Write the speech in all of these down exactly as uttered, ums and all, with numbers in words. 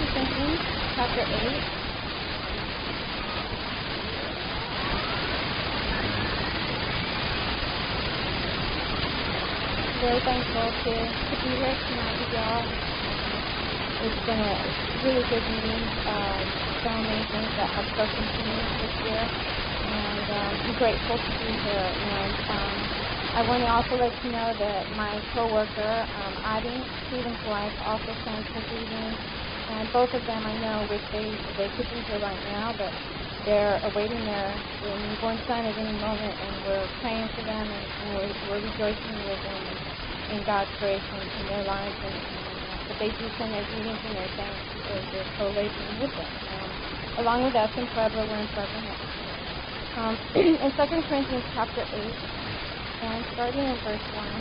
Second Corinthians chapter eight. Very thankful to, to be here tonight with y'all. It's been a really good meeting. Uh, so many things that have spoken to me this year, and um, I'm grateful to be here. And um, I want to also let you know that my coworker, um, Adi, Stephen's wife, also sends her greetings, and both of them I know wish they they could be here right now, but they're awaiting their, their newborn son at any moment, and we're praying for them, and, and we're, we're rejoicing with them in God's grace in, in their lives. And, and uh, but they do send their greetings and their thanks as they're co-laboring with them, um, along with us in Puebla. We're in Puebla now. Um, in Second Corinthians chapter eight, and starting in verse one,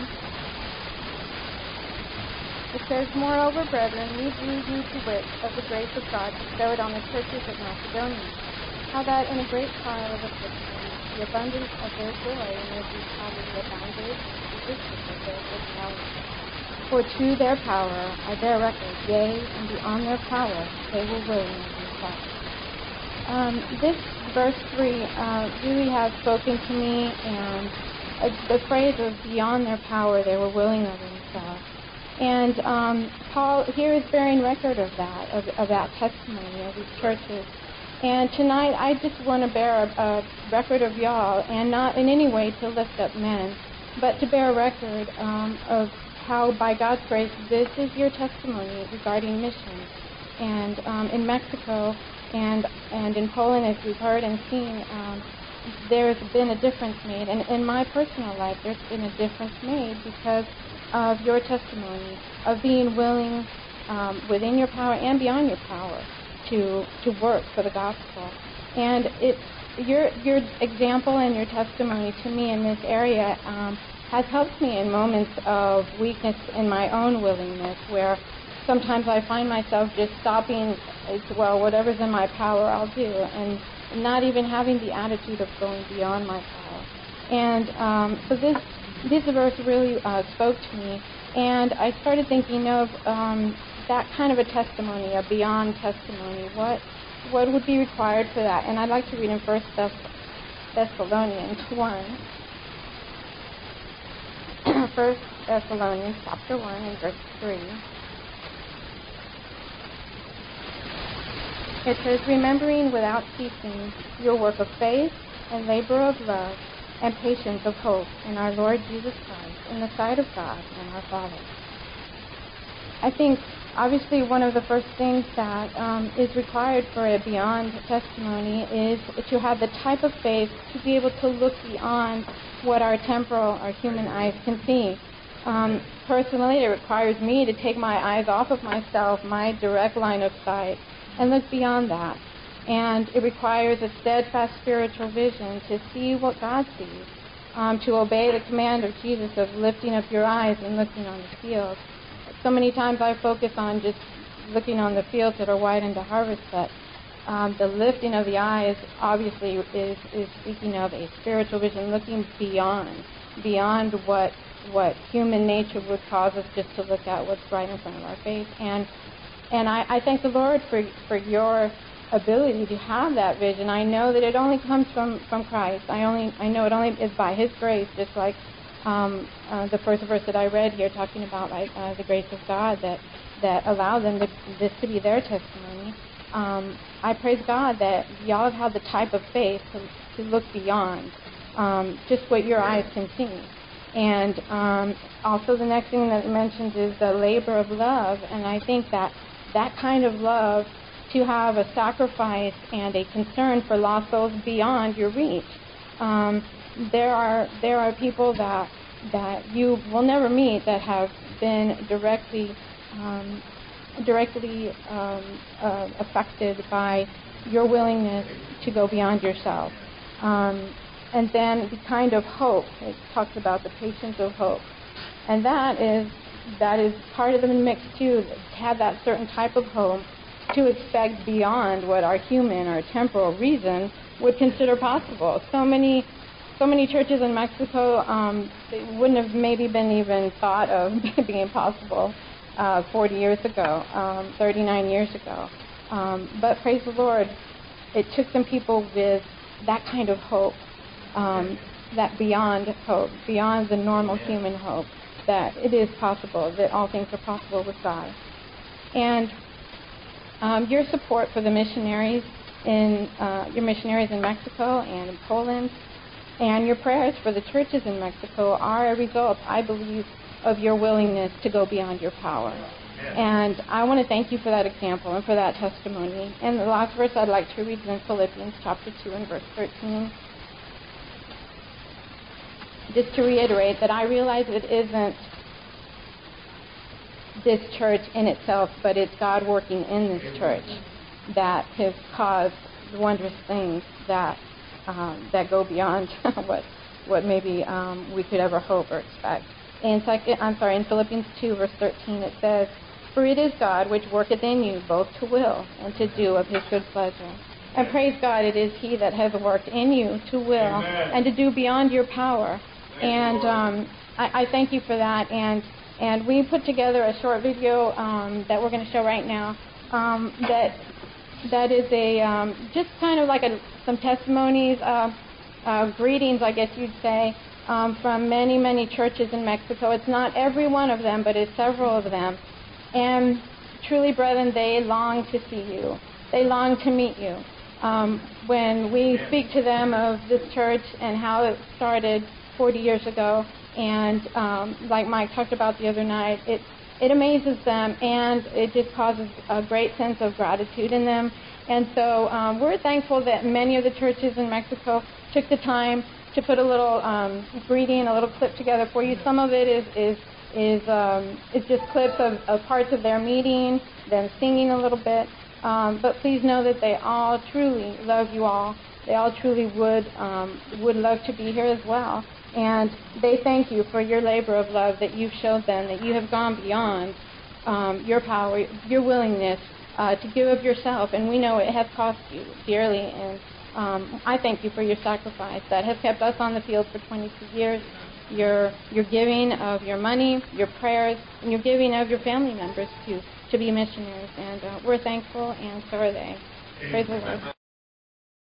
it says, "Moreover, brethren, we beseech you to wit of the grace of God bestowed on the churches of Macedonia, how that in a great trial of affliction, the abundance of their joy and their deep poverty abounded in the riches of their good talent. For to their power are their records, yea, and beyond their power they were willing of themselves." Um, this verse three uh, really has spoken to me, and uh, the phrase of "beyond their power they were willing of themselves." And um, Paul here is bearing record of that, of, of that testimony of these churches. And tonight, I just want to bear a, a record of y'all, and not in any way to lift up men, but to bear a record um, of how, by God's grace, this is your testimony regarding missions. And um, in Mexico and and in Poland, as we've heard and seen, um, there's been a difference made. And in my personal life, there's been a difference made because of your testimony, of being willing um, within your power and beyond your power to to work for the gospel. And it's your your example and your testimony to me in this area um, has helped me in moments of weakness in my own willingness, where sometimes I find myself just stopping, it's, well, whatever's in my power, I'll do, and not even having the attitude of going beyond my power. And um, so this this verse really uh, spoke to me, and I started thinking of um, that kind of a testimony, a beyond testimony. What what would be required for that? And I'd like to read in First Thessalonians one. First Thessalonians chapter one and verse three. It says, "Remembering without ceasing your work of faith and labor of love and patience of hope in our Lord Jesus Christ in the sight of God and our Father." I think obviously one of the first things that um, is required for a beyond testimony is to have the type of faith to be able to look beyond what our temporal or human eyes can see. Um, personally, it requires me to take my eyes off of myself, my direct line of sight, and look beyond that. And it requires a steadfast spiritual vision to see what God sees, um, to obey the command of Jesus of lifting up your eyes and looking on the field. So many times I focus on just looking on the fields that are white into harvest, but um, the lifting of the eyes obviously is, is speaking of a spiritual vision, looking beyond, beyond what what human nature would cause us just to look at what's right in front of our face. And and I, I thank the Lord for for your ability to have that vision. I know that it only comes from, from Christ. I only I know it only is by His grace, just like um, uh, the first verse that I read here, talking about like uh, the grace of God that that allowed them to, this to be their testimony. Um, I praise God that y'all have had the type of faith to, to look beyond um, just what your eyes can see. And um, also the next thing that it mentions is the labor of love, and I think that that kind of love, to have a sacrifice and a concern for lost souls beyond your reach. Um, there are there are people that that you will never meet that have been directly um, directly um, uh, affected by your willingness to go beyond yourself. Um, and then the kind of hope, it talks about the patience of hope, and that is that is part of the mix too. To have that certain type of hope, to expect beyond what our human or temporal reason would consider possible. So many, so many churches in Mexico um, they wouldn't have maybe been even thought of being possible uh, forty years ago, um, thirty-nine years ago. Um, but praise the Lord, it took some people with that kind of hope, um, that beyond hope, beyond the normal human hope, that it is possible, that all things are possible with God. And um, your support for the missionaries in uh, your missionaries in Mexico and in Poland, and your prayers for the churches in Mexico are a result, I believe, of your willingness to go beyond your power. And I want to thank you for that example and for that testimony. And the last verse I'd like to read is in Philippians chapter two and verse thirteen. Just to reiterate that I realize it isn't this church in itself, but it's God working in this church that has caused wondrous things that um, that go beyond what what maybe um, we could ever hope or expect. In second, I'm sorry, in Philippians two verse thirteen it says, "For it is God which worketh in you both to will and to do of His good pleasure." And praise God, it is He that has worked in you to will Amen. And to do beyond your power. Thank and um, I, I thank you for that. And and we put together a short video um, that we're going to show right now. Um, that that is a um, just kind of like a, some testimonies, uh, uh, greetings, I guess you'd say, um, from many many churches in Mexico. It's not every one of them, but it's several of them. And truly, brethren, they long to see you. They long to meet you. Um, when we speak to them of this church and how it started forty years ago, and um, like Mike talked about the other night, it it amazes them, and it just causes a great sense of gratitude in them. And so um, we're thankful that many of the churches in Mexico took the time to put a little um, greeting, a little clip together for you. Some of it is is is um, it's just clips of, of parts of their meeting, them singing a little bit. Um, but please know that they all truly love you all. They all truly would um, would love to be here as well. And they thank you for your labor of love that you've showed them, that you have gone beyond um, your power, your willingness uh, to give of yourself. And we know it has cost you dearly. And um, I thank you for your sacrifice that has kept us on the field for twenty-two years. Your your giving of your money, your prayers, and your giving of your family members to, to be missionaries. And uh, we're thankful, and so are they. Praise the Lord.